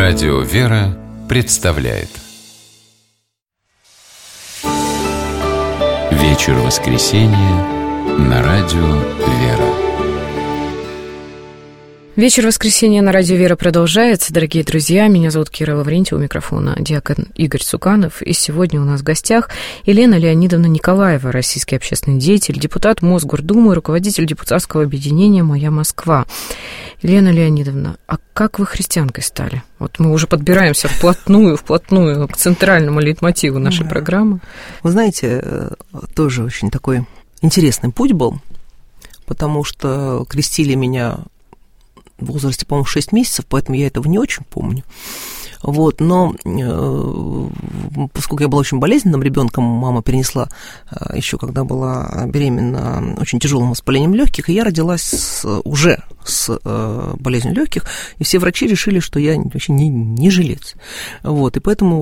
Радио «Вера» представляет вечер воскресенья на Радио «Вера». Вечер воскресенья на Радио «Вера» продолжается. Дорогие друзья, меня зовут Кира Лаврентьева, у микрофона диакон Игорь Цуканов. И сегодня у нас в гостях Елена Леонидовна Николаева, российский общественный деятель, депутат Мосгордумы, руководитель депутатского объединения «Моя Москва». Елена Леонидовна, а как вы христианкой стали? Вот мы уже подбираемся вплотную к центральному лейтмотиву нашей программы. Вы знаете, тоже очень такой интересный путь был, потому что крестили меня в возрасте, по-моему, 6 месяцев, поэтому я этого не очень помню. Вот, но поскольку я была очень болезненным ребенком, мама перенесла еще, когда была беременна, очень тяжелым воспалением легких, и я родилась уже с болезнью легких, и все врачи решили, что я вообще не жилец. Вот, и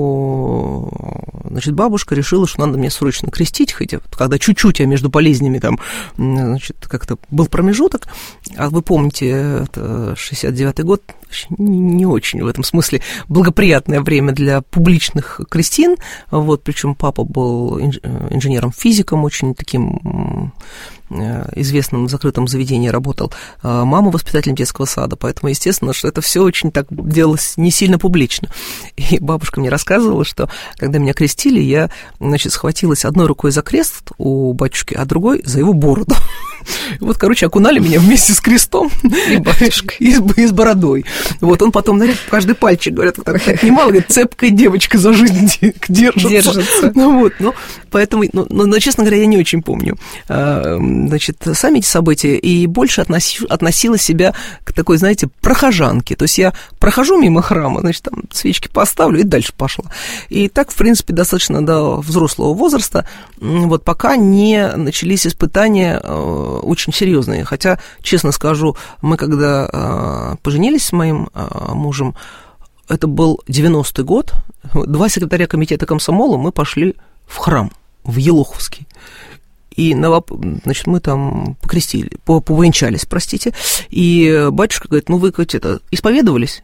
поэтому, значит, бабушка решила, что надо меня срочно крестить, хотя когда чуть-чуть я между болезнями там, значит, как-то был промежуток, а вы помните, это 69-й год, не очень в этом смысле благоприятное время для публичных крестин, вот, причем папа был инженером-физиком, очень таким известном закрытом заведении работал, мама воспитателем детского сада, поэтому, естественно, что это все очень так делалось не сильно публично. И бабушка мне рассказывала, что когда меня крестили, я, значит, схватилась одной рукой за крест у батюшки, а другой за его бороду. И вот, короче, окунали меня вместе с крестом и батюшкой, и с бородой. Вот он потом, знаете, каждый пальчик, говорят, вот так отнимал, говорит, цепкая девочка за жизнь держится. Ну вот, ну, поэтому, но, честно говоря, я не очень помню, значит, сами эти события, и больше относила себя к такой, знаете, прохожанке. То есть я прохожу мимо храма, значит, там свечки поставлю и дальше пошла. И так, в принципе, достаточно до взрослого возраста, вот пока не начались испытания очень серьезные. Хотя, честно скажу, мы когда поженились с моим мужем, это был 90-й год, 2 секретаря комитета комсомола, мы пошли в храм, в Елоховский. И, значит, мы там повенчались, простите, и батюшка говорит, ну вы, это, исповедовались?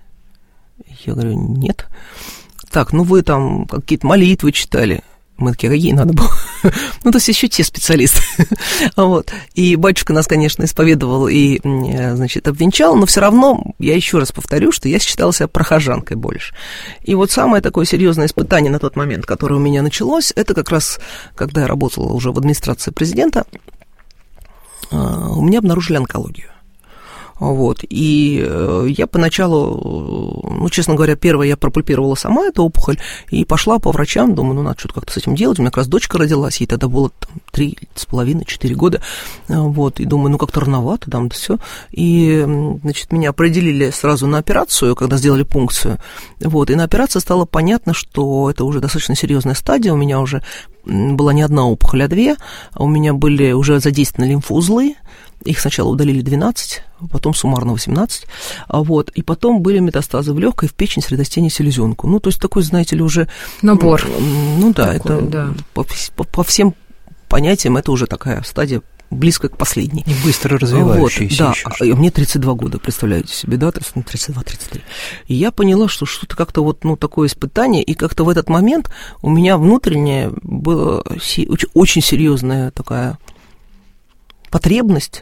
Я говорю, нет. Так, ну вы там какие-то молитвы читали? Мы такие, какие надо было? Ну, то есть еще те специалисты. Вот. И батюшка нас, конечно, исповедовал и, значит, обвенчал, но все равно, я еще раз повторю, что я считала себя прохожанкой больше. И вот самое такое серьезное испытание на тот момент, которое у меня началось, это как раз, когда я работала уже в администрации президента, у меня обнаружили онкологию. Вот, и я поначалу, ну, честно говоря, первое, я пропульпировала сама эту опухоль и пошла по врачам, думаю, ну, надо что-то как-то с этим делать. У меня как раз дочка родилась, ей тогда было 3,5-4 года, вот, и думаю, ну, как-то рановато, там, все. И, значит, меня определили сразу на операцию, когда сделали пункцию, вот, и на операции стало понятно, что это уже достаточно серьезная стадия, у меня уже была не одна опухоль, а 2, у меня были уже задействованы лимфоузлы, их сначала удалили 12, потом суммарно 18, вот, и потом были метастазы в легкой, в печень, средостение, селезенку. Ну, то есть такой, знаете ли, уже... Набор. Ну, да, такой, это да. По всем понятиям это уже такая стадия близко к последней. И быстро развивающаяся. Вот, да, мне 32 года, представляете себе, да, 32-33. И я поняла, что что-то как-то вот, ну, такое испытание, и как-то в этот момент у меня внутренняя была очень серьезная такая потребность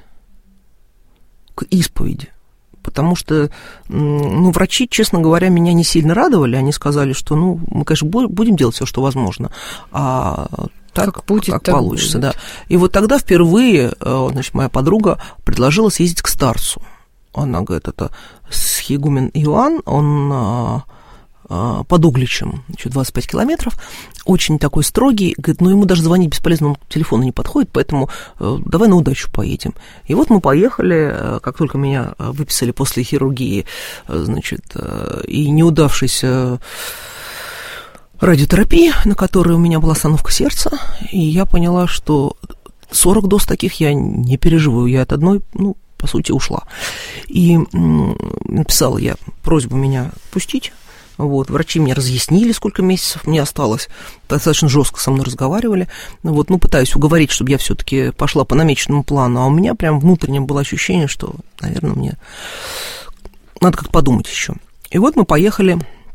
к исповеди. Потому что, ну, врачи, честно говоря, меня не сильно радовали. Они сказали, что, ну, мы, конечно, будем делать все, что возможно, а так, как будет, как так получится, будет. Да. И вот тогда впервые, значит, моя подруга предложила съездить к старцу. Она говорит, это схигумен Иоанн, он под Угличем, 25 километров, очень такой строгий, говорит, ну, ему даже звонить бесполезно, он к телефону не подходит, поэтому давай на удачу поедем. И вот мы поехали, как только меня выписали после хирургии, значит, и неудавшейся радиотерапии, на которой у меня была остановка сердца, и я поняла, что 40 доз таких я не переживу, я от одной, ну, по сути, ушла. И написала я просьбу меня пустить. Вот, врачи мне разъяснили, сколько месяцев мне осталось, достаточно жестко со мной разговаривали. Вот, ну, пытаюсь уговорить, чтобы я все-таки пошла по намеченному плану, а у меня прям внутренне было ощущение, что, наверное, мне надо как-то подумать еще. И вот мы поехали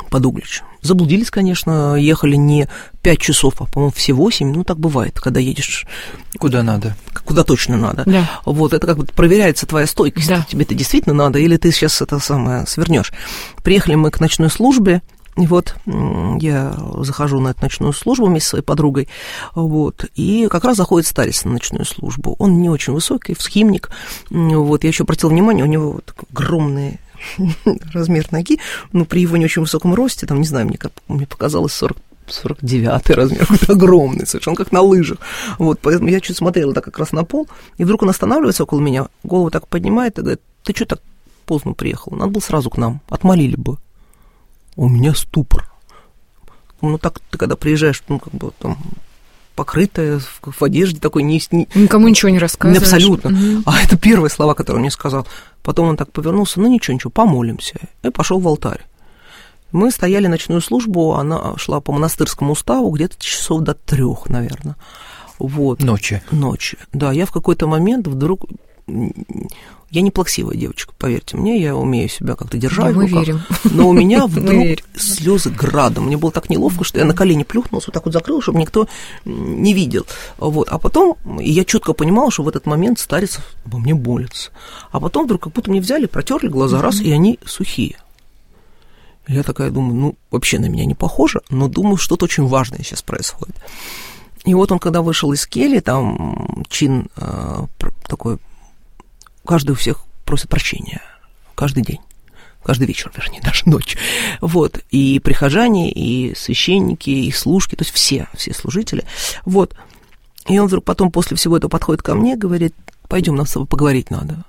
под Углич. Заблудились, конечно, ехали не 5 часов, а, по-моему, все 8. Ну, так бывает, когда едешь... Куда надо. Куда точно надо. Да. Вот, это как бы проверяется твоя стойкость. Да. Тебе это действительно надо, или ты сейчас это самое свернешь. Приехали мы к ночной службе, и вот я захожу на эту ночную службу вместе со своей подругой, вот, и как раз заходит старец на ночную службу. Он не очень высокий, схимник. Вот, я еще обратила внимание, у него такой огромный размер ноги, но при его не очень высоком росте, там, не знаю, мне показалось 49-й размер, какой-то огромный, совершенно как на лыжах. Вот, поэтому я чуть смотрела так как раз на пол, и вдруг он останавливается около меня, голову так поднимает и говорит: ты что так поздно приехал? Надо было сразу к нам, отмолили бы. У меня ступор. Ну, так ты когда приезжаешь, ну, как бы там покрытая, в одежде такой... Никому ничего не рассказываешь. Абсолютно. А это первые слова, которые он мне сказал. Потом он так повернулся: ну, ничего, помолимся. И пошел в алтарь. Мы стояли ночную службу, она шла по монастырскому уставу где-то часов до 3, наверное. Вот. Ночи. Да, я в какой-то момент вдруг... Я не плаксивая девочка, поверьте мне, я умею себя как-то держать. Да, мы верим. Но у меня вдруг слезы градом. Мне было так неловко, что я на колени плюхнулась, вот так вот закрыла, чтобы никто не видел. Вот. А потом я четко понимала, что в этот момент старец обо мне молится. А потом вдруг как будто мне взяли, протерли глаза, раз, и они сухие. Я такая думаю, ну, вообще на меня не похоже, но думаю, что-то очень важное сейчас происходит. И вот он, когда вышел из кельи, там чин такой... Каждый у всех просит прощения. Каждый день. Каждый вечер, вернее, даже ночь. Вот. И прихожане, и священники, и служки, то есть все служители. Вот. И он вдруг потом после всего этого подходит ко мне, говорит: пойдем, нам с тобой поговорить надо.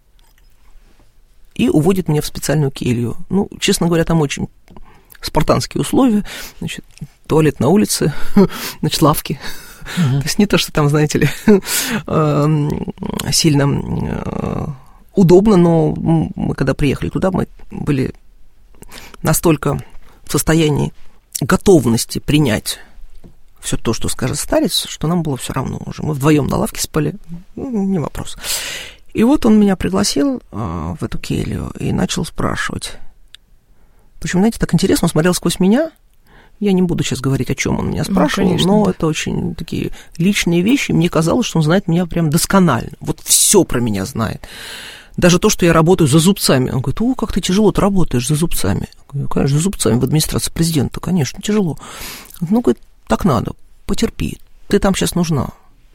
И уводит меня в специальную келью. Ну, честно говоря, там очень спартанские условия. Значит, туалет на улице, значит, лавки. То есть не то, что там, знаете ли, сильно удобно, но мы, когда приехали туда, мы были настолько в состоянии готовности принять все то, что скажет старец, что нам было все равно уже. Мы вдвоем на лавке спали, не вопрос. И вот он меня пригласил в эту келью и начал спрашивать. Причем, знаете, так интересно, он смотрел сквозь меня. Я не буду сейчас говорить, о чем он меня спрашивал, конечно, но да. Это очень такие личные вещи. Мне казалось, что он знает меня прям досконально. Вот все про меня знает. Даже то, что я работаю за зубцами. Он говорит: как ты тяжело-то работаешь за зубцами. Я говорю: конечно, за зубцами в администрации президента, конечно, тяжело. Ну, говорит, так надо, потерпи, ты там сейчас нужна.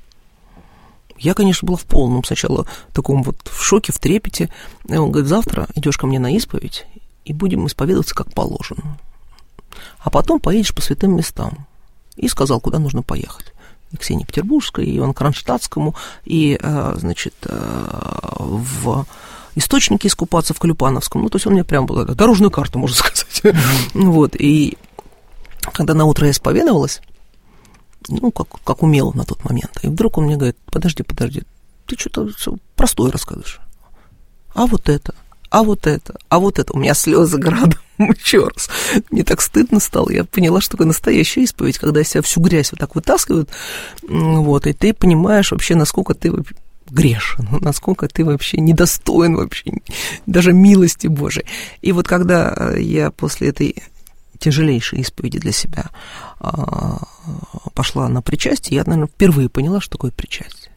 Я, конечно, была в полном сначала таком вот в шоке, в трепете. И он говорит: завтра идешь ко мне на исповедь, и будем исповедоваться как положено. А потом поедешь по святым местам. И сказал, куда нужно поехать. И к Ксении-Петербургской, и Ивано-Кронштадтскому, и, значит, в источнике искупаться в Колюпановском. Ну, то есть он мне прям был дорожную карту, можно сказать. Вот, и когда наутро я исповедовалась, ну, как умела на тот момент, и вдруг он мне говорит: подожди, ты что-то простое рассказываешь. А вот это. У меня слезы градом, еще раз. Мне так стыдно стало. Я поняла, что такое настоящая исповедь, когда из себя всю грязь вот так вытаскивают, вот, и ты понимаешь вообще, насколько ты грешен, насколько ты вообще недостоин вообще даже милости Божией. И вот когда я после этой тяжелейшей исповеди для себя пошла на причастие, я, наверное, впервые поняла, что такое причастие.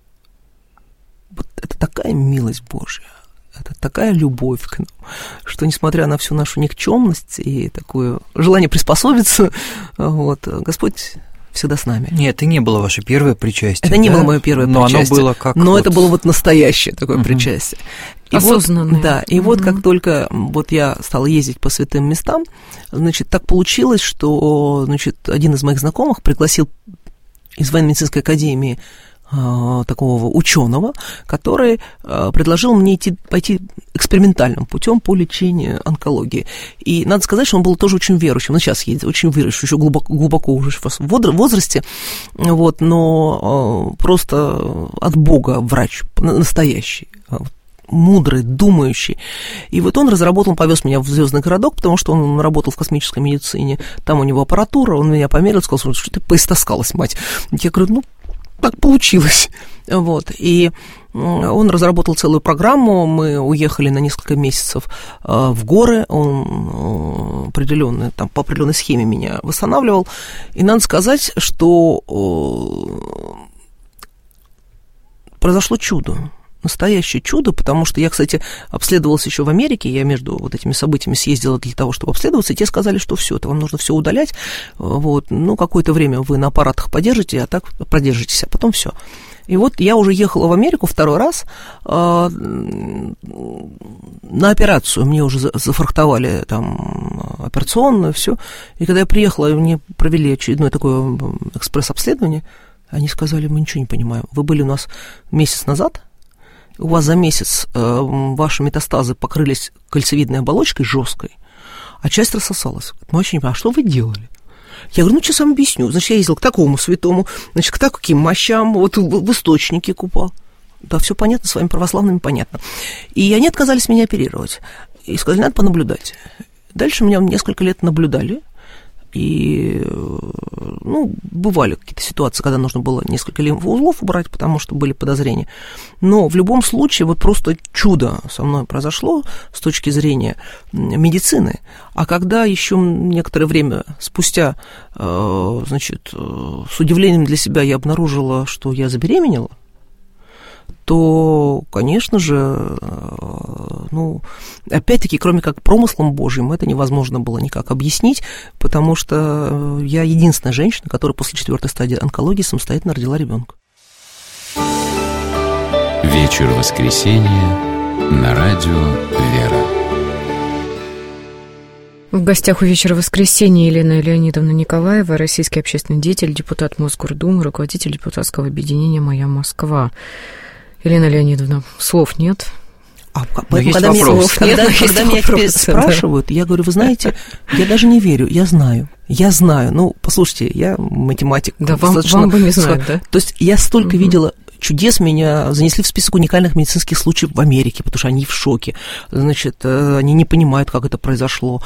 Вот это такая милость Божья. Это такая любовь к нам, что, несмотря на всю нашу никчемность и такое желание приспособиться, вот, Господь всегда с нами. Нет, это не было ваше первое причастие. Это не было мое первое причастие. Но оно было как... Но это было вот настоящее такое причастие. И осознанное. Вот, да, и вот как только вот я стала ездить по святым местам, значит, так получилось, что, значит, один из моих знакомых пригласил из военно-медицинской академии такого ученого, который предложил мне пойти экспериментальным путем по лечению онкологии. И надо сказать, что он был тоже очень верующим. Он сейчас едет, очень верующий, еще глубоко уже в возрасте, вот, но просто от Бога врач настоящий, мудрый, думающий. И вот он повез меня в звездный городок, потому что он работал в космической медицине. Там у него аппаратура, он меня померил, сказал: что ты поистаскалась, мать. Я говорю: так получилось. Вот. И он разработал целую программу, мы уехали на несколько месяцев в горы, он определённо, там, по определенной схеме меня восстанавливал. И надо сказать, что произошло чудо. Настоящее чудо, потому что я, кстати, обследовалась еще в Америке, я между вот этими событиями съездила для того, чтобы обследоваться, и те сказали, что все, это вам нужно все удалять, вот, ну, какое-то время вы на аппаратах подержите, а так продержитесь, а потом все. И вот я уже ехала в Америку второй раз на операцию, мне уже зафрахтовали там операционную, все, и когда я приехала, мне провели очередное такое экспресс-обследование, они сказали, мы ничего не понимаем, вы были у нас месяц назад, у вас за месяц ваши метастазы покрылись кольцевидной оболочкой жесткой, а часть рассосалась. Мы вообще не понимаем, а что вы делали? Я говорю, ну, сейчас вам объясню. Значит, я ездил к такому святому, значит, к таким мощам, вот в источнике купал. Да, все понятно, с вами православными понятно. И они отказались меня оперировать. И сказали, надо понаблюдать. Дальше меня несколько лет наблюдали. И, ну, бывали какие-то ситуации, когда нужно было несколько лимфоузлов убрать, потому что были подозрения. Но в любом случае вот просто чудо со мной произошло с точки зрения медицины. А когда еще некоторое время спустя, значит, с удивлением для себя я обнаружила, что я забеременела, то, конечно же, ну, опять-таки, кроме как промыслом Божьим, это невозможно было никак объяснить, потому что я единственная женщина, которая после 4-й стадии онкологии самостоятельно родила ребенка. Вечер воскресенья на радио «Вера». В гостях у «Вечера воскресенья» Елена Леонидовна Николаева, российский общественный деятель, депутат Мосгордумы, руководитель депутатского объединения «Моя Москва». Елена Леонидовна, слов нет. Когда меня теперь спрашивают, я говорю, вы знаете, я даже не верю, я знаю. Ну, послушайте, я математик. Да, вам бы не знать, да? То есть я столько видела чудес, меня занесли в список уникальных медицинских случаев в Америке, потому что они в шоке. Значит, они не понимают, как это произошло.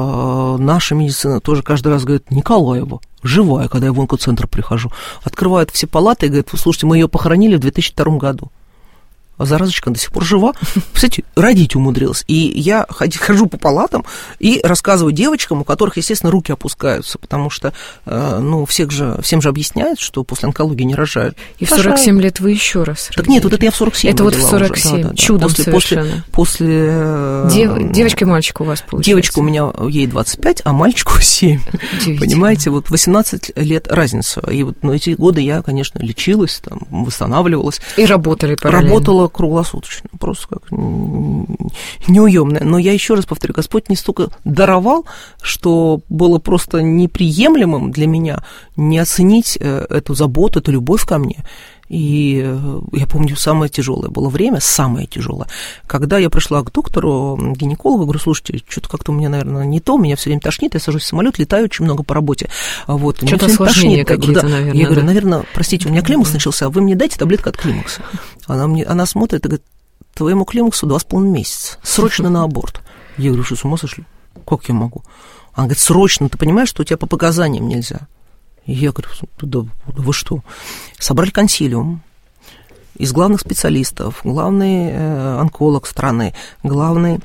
Наша медицина тоже каждый раз говорит, Николаева живая, когда я в онкоцентр прихожу. Открывают все палаты и говорят, слушайте, мы ее похоронили в 2002 году. А заразочка до сих пор жива. Кстати, родить умудрилась. И я хожу по палатам и рассказываю девочкам, у которых, естественно, руки опускаются, потому что, ну, всем же объясняют, что после онкологии не рожают. И в 47 лет вы еще раз родили. Так нет, вот это я в 47 это вот в 47, да, чудом совершенно. После девочка и мальчик у вас получается. Девочка у меня, ей 25, а мальчику 7. Понимаете, вот 18 лет разница. И вот эти годы я, конечно, лечилась, там, восстанавливалась. И работали параллельно. Работала круглосуточно, просто как неуемная. Но я еще раз повторю, Господь не столько даровал, что было просто неприемлемым для меня не оценить эту заботу, эту любовь ко мне. И я помню, самое тяжелое было время, самое тяжелое, когда я пришла к доктору, гинекологу, говорю, слушайте, что-то как-то у меня, наверное, не то, меня все время тошнит, я сажусь в самолет, летаю очень много по работе. Вот, что-то осложнения какие-то, наверное. Я говорю, наверное, простите, у меня климакс начался, а вы мне дайте таблетку от климакса. Она смотрит и говорит, твоему климаксу 2,5 месяца, срочно на аборт. Я говорю, что с ума сошли? Как я могу? Она говорит, срочно, ты понимаешь, что у тебя по показаниям нельзя? И я говорю, да вы что? Собрали консилиум из главных специалистов, главный онколог страны, главный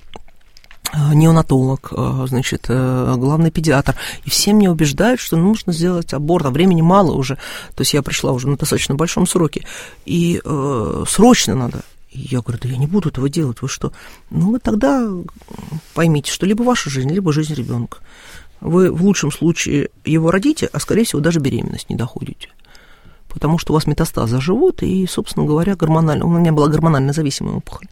неонатолог, значит, главный педиатр. И все меня убеждают, что нужно сделать аборт, а времени мало уже. То есть я пришла уже на достаточно большом сроке. И срочно надо. И я говорю, да я не буду этого делать, вы что? Ну, вы тогда поймите, что либо ваша жизнь, либо жизнь ребенка. Вы в лучшем случае его родите, а, скорее всего, даже беременность не доходите. Потому что у вас метастазы живут, и, собственно говоря, гормонально... У меня была гормонально зависимая опухоль.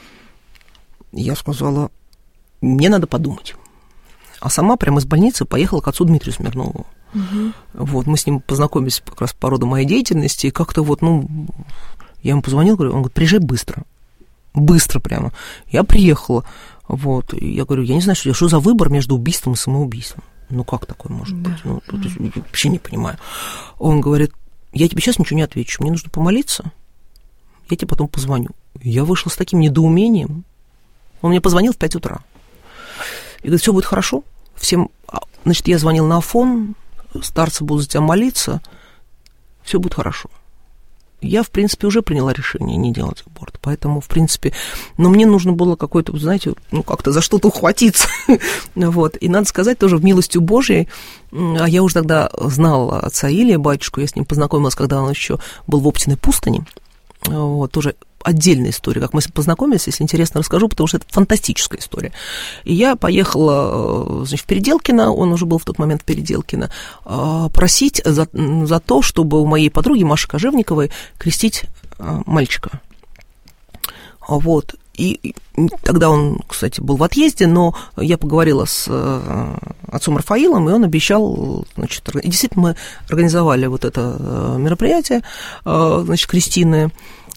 Я сказала, мне надо подумать. А сама прямо из больницы поехала к отцу Дмитрию Смирнову. Угу. Вот, мы с ним познакомились как раз по роду моей деятельности, и как-то вот, ну... Я ему позвонил, говорю, он говорит, приезжай быстро. Быстро прямо. Я приехала. Вот, и я говорю, я не знаю, что за выбор между убийством и самоубийством. Ну, как такое может быть? Ну, тут я вообще не понимаю. Он говорит, я тебе сейчас ничего не отвечу, мне нужно помолиться, я тебе потом позвоню. Я вышла с таким недоумением. Он мне позвонил в 5 утра. И говорит, все будет хорошо. Всем... Значит, я звонил на Афон, старцы будут за тебя молиться, все будет хорошо. я, в принципе, уже приняла решение не делать аборт. Поэтому, в принципе, но мне нужно было какой-то, знаете, ну, как-то за что-то ухватиться. Вот. И надо сказать, тоже в милостью Божьей, а я уже тогда знала отца Илия, батюшку, я с ним познакомилась, когда он еще был в Оптиной пустыне. Вот, тоже отдельная история, как мы познакомились, если интересно, расскажу, потому что это фантастическая история. И я поехала, значит, в Переделкино, он уже был в тот момент в Переделкино, просить за то, чтобы у моей подруги Маши Кожевниковой крестить мальчика. Вот. И тогда он, кстати, был в отъезде, но я поговорила с отцом Рафаилом, и он обещал, значит, и действительно мы организовали вот это мероприятие, значит, крестины,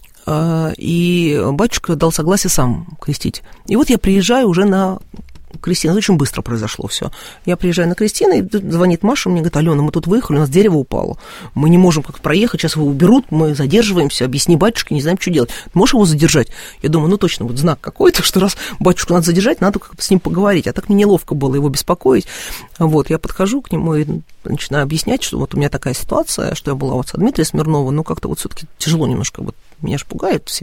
и батюшка дал согласие сам крестить. И вот я приезжаю уже на крестины, очень быстро произошло все. Я приезжаю на крестины, и звонит Маша, мне говорит: Алена, мы тут выехали, у нас дерево упало, мы не можем как-то проехать, сейчас его уберут, мы задерживаемся, объясни батюшке, не знаем, что делать. Можешь его задержать? Я думаю, ну точно, вот знак какой-то, что раз батюшку надо задержать, надо как-то с ним поговорить, а так мне неловко было его беспокоить. Вот, я подхожу к нему и начинаю объяснять, что вот у меня такая ситуация, что я была у отца Дмитрия Смирнова, но как-то вот все-таки тяжело немножко, вот меня же пугают все.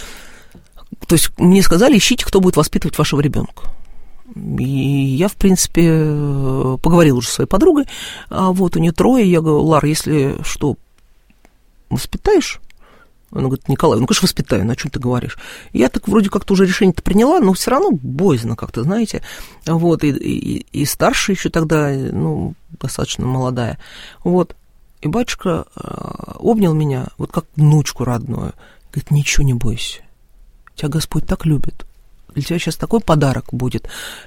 То есть мне сказали: ищите, кто будет воспитывать вашего ребенка. И я, в принципе, поговорила уже со своей подругой, а вот у нее 3, я говорю: Лар, если что, воспитаешь? Она говорит: Николай, ну, конечно, воспитаю, ну, о чем ты говоришь? Я так вроде как-то уже решение-то приняла, но все равно боязно как-то, знаете. Вот, и старшая еще тогда, ну, достаточно молодая. Вот, и батюшка обнял меня, вот как внучку родную, говорит: ничего не бойся, тебя Господь так любит. Для тебя сейчас такой подарок будет.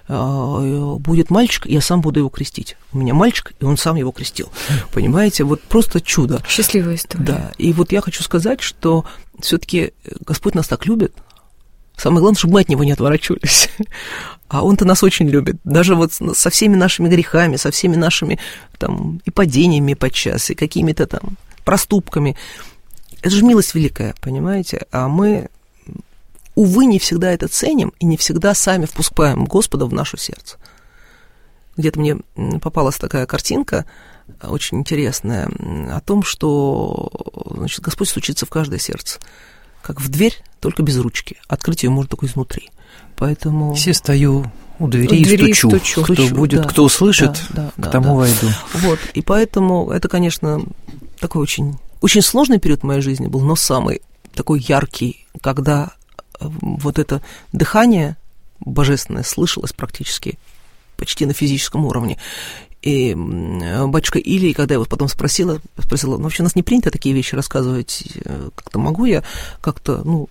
Будет мальчик, и я сам буду его крестить. У меня мальчик, и он сам его крестил. Понимаете, вот просто чудо. Счастливая история. Да, и вот я хочу сказать, что все-таки Господь нас так любит. Самое главное, чтобы мы от Него не отворачивались. А Он-то нас очень любит. Даже вот со всеми нашими грехами, со всеми нашими там и падениями подчас, и какими-то там проступками. Это же милость великая, понимаете? А мы... увы, не всегда это ценим и не всегда сами впускаем Господа в наше сердце. Где-то мне попалась такая картинка, очень интересная, о том, что, значит, Господь стучится в каждое сердце, как в дверь, только без ручки. Открыть ее можно только изнутри. Поэтому... Все стою у двери и стучу. Кто будет, да, кто услышит, к тому войду. Вот, и поэтому это, конечно, такой очень, очень сложный период в моей жизни был, но самый такой яркий, когда... вот это дыхание божественное слышалось практически почти на физическом уровне. И батюшка Илий, когда я вот потом спросила, ну, вообще у нас не принято такие вещи рассказывать, как-то могу я как-то, ну,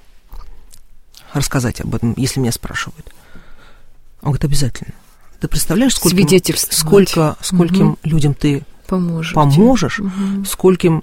рассказать об этом, если меня спрашивают. Он говорит: обязательно. Ты представляешь, скольким людям ты поможешь, скольким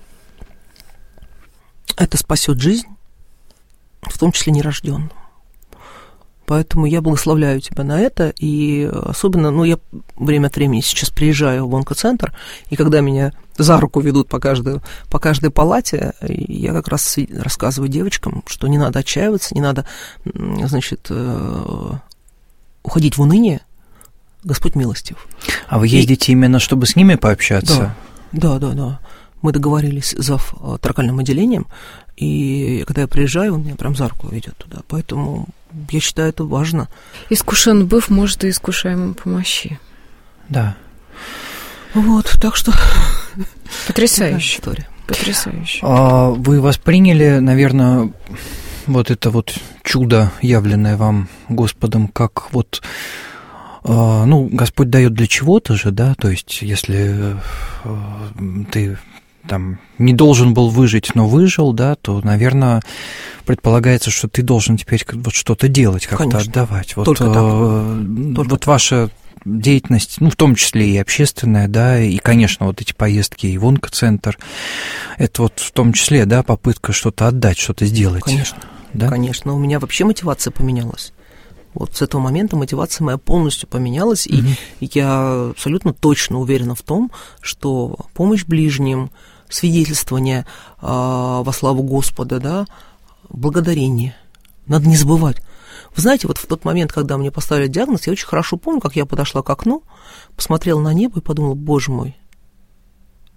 это спасет жизнь, в том числе нерожденным. Поэтому я благословляю тебя на это, и особенно, ну, я время от времени сейчас приезжаю в онкоцентр, и когда меня за руку ведут по каждой палате, я как раз рассказываю девочкам, что не надо отчаиваться, не надо, значит, уходить в уныние, Господь милостив. А вы ездите именно, чтобы с ними пообщаться? Да. Мы договорились с торакальным отделением, и когда я приезжаю, он меня прям за руку ведет туда. Поэтому я считаю, это важно. Искушен быв, может, и искушаемым помощи. Да. Вот, так что... Потрясающая история. Вы восприняли, наверное, вот это вот чудо, явленное вам Господом, как вот... Ну, Господь дает для чего-то же, да, то есть если ты там не должен был выжить, но выжил, да, то, наверное, предполагается, что ты должен теперь вот что-то делать, как-то Конечно. Отдавать. Вот, Только так. Вот ваша деятельность, ну, в том числе и общественная, да, и, конечно, вот эти поездки и в онкоцентр, это вот в том числе, да, попытка что-то отдать, что-то сделать. Конечно, да? Конечно, у меня вообще мотивация поменялась. Вот с этого момента мотивация моя полностью поменялась, и я абсолютно точно уверена в том, что помощь ближним, свидетельствование во славу Господа, да, благодарение, надо не забывать. Вы знаете, вот в тот момент, когда мне поставили диагноз, я очень хорошо помню, как я подошла к окну, посмотрела на небо и подумала: Боже мой,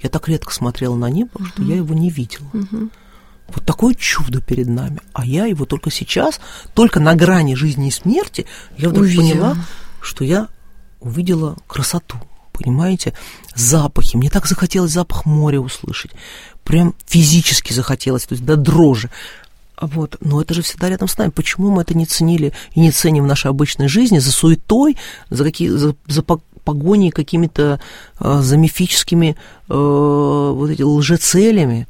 Я так редко смотрела на небо, что я его не видела. Вот такое чудо перед нами. А я его только сейчас, только на грани жизни и смерти, я вдруг поняла, что я увидела красоту. Понимаете? Запахи. Мне так захотелось запах моря услышать. Прям физически захотелось, то есть до дрожи. Вот. Но это же всегда рядом с нами. Почему мы это не ценили и не ценим в нашей обычной жизни за суетой, за погоней какими-то за мифическими вот эти лжецелями?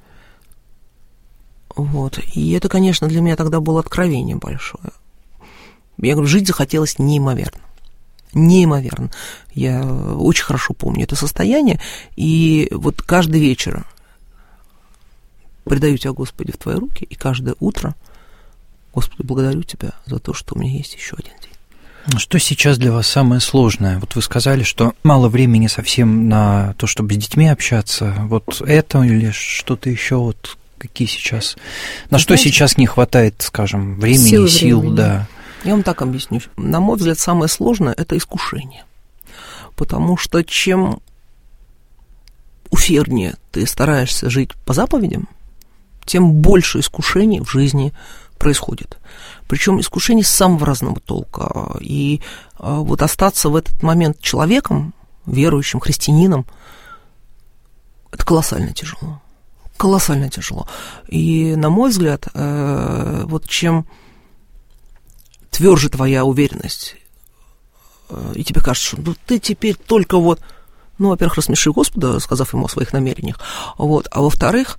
Вот. И это, конечно, для меня тогда было откровение большое. Я говорю, жить захотелось неимоверно. Неимоверно. Я очень хорошо помню это состояние. И вот каждый вечер предаю тебя, Господи, в Твои руки, и каждое утро, Господи, благодарю Тебя за то, что у меня есть еще один день. Что сейчас для вас самое сложное? Вот вы сказали, что мало времени совсем на то, чтобы с детьми общаться. Вот это или что-то еще? Вот какие сейчас? На что сейчас не хватает, скажем, времени, сил, да? Я вам так объясню. На мой взгляд, самое сложное – это искушение. Потому что чем усерднее ты стараешься жить по заповедям, тем больше искушений в жизни происходит. Причем искушений самого разного толка. И вот остаться в этот момент человеком, верующим, христианином, это колоссально тяжело. Колоссально тяжело. И, на мой взгляд, вот чем тверже твоя уверенность, и тебе кажется, что ну, ты теперь только вот, ну, во-первых, рассмеши Господа, сказав ему о своих намерениях, вот, а во-вторых,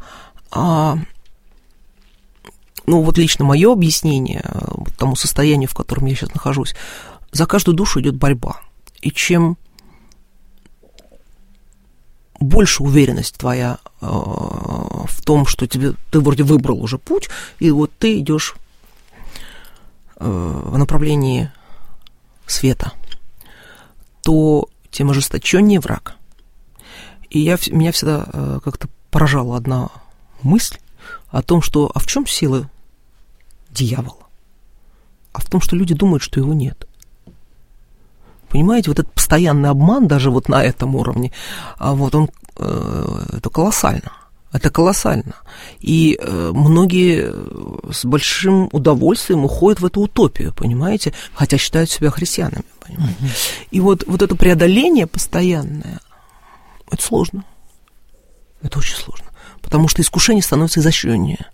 ну, вот лично мое объяснение тому состоянию, в котором я сейчас нахожусь, за каждую душу идет борьба. И чем больше уверенность твоя в том, что ты вроде выбрал уже путь, и вот ты идешь в направлении света, то тем ожесточеннее враг. И меня всегда как-то поражала одна мысль о том, что в чем сила дьявола? А в том, что люди думают, что его нет. Понимаете, вот этот постоянный обман даже вот на этом уровне, вот он, это колоссально. Это колоссально. И многие с большим удовольствием уходят в эту утопию, понимаете, хотя считают себя христианами, понимаете. И вот это преодоление постоянное, это сложно. Это очень сложно. Потому что искушение становится изощреннее.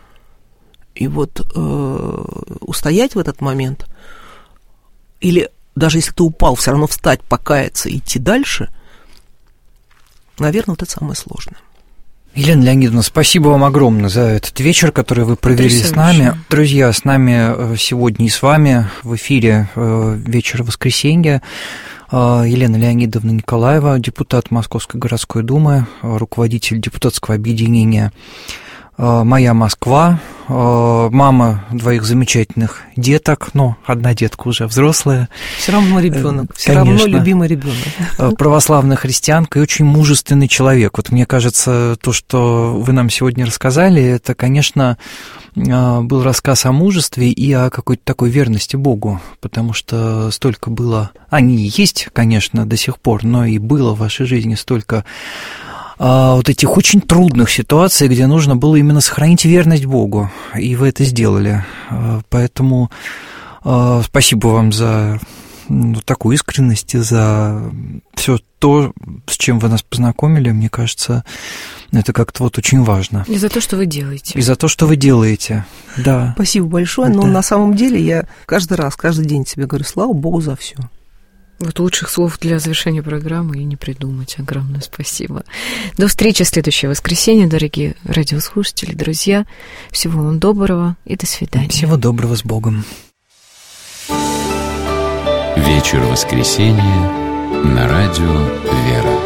И вот устоять в этот момент, или даже если ты упал, все равно встать, покаяться, идти дальше, наверное, вот это самое сложное. Елена Леонидовна, спасибо вам огромное за этот вечер, который вы провели с нами. Друзья, с нами сегодня и с вами в эфире «Вечер воскресенья» Елена Леонидовна Николаева, депутат Московской городской думы, руководитель депутатского объединения «Моя Москва», мама двоих замечательных деток, но одна детка уже взрослая. Все равно ребенок, все равно любимый ребенок. Православная христианка и очень мужественный человек. Вот мне кажется, то, что вы нам сегодня рассказали, это, конечно, был рассказ о мужестве и о какой-то такой верности Богу, потому что столько было, они есть, конечно, до сих пор, но и было в вашей жизни столько вот этих очень трудных ситуаций, где нужно было именно сохранить верность Богу, и вы это сделали. Поэтому спасибо вам за такую искренность и за все то, с чем вы нас познакомили. Мне кажется, это как-то вот очень важно. И за то, что вы делаете. И за то, что вы делаете, да. Спасибо большое, но на самом деле я каждый день себе говорю, слава Богу за все. Вот лучших слов для завершения программы и не придумать. Огромное спасибо. До встречи в следующее воскресенье, дорогие радиослушатели, друзья. Всего вам доброго и до свидания. Всего доброго, с Богом. Вечер воскресенья на радио «Вера».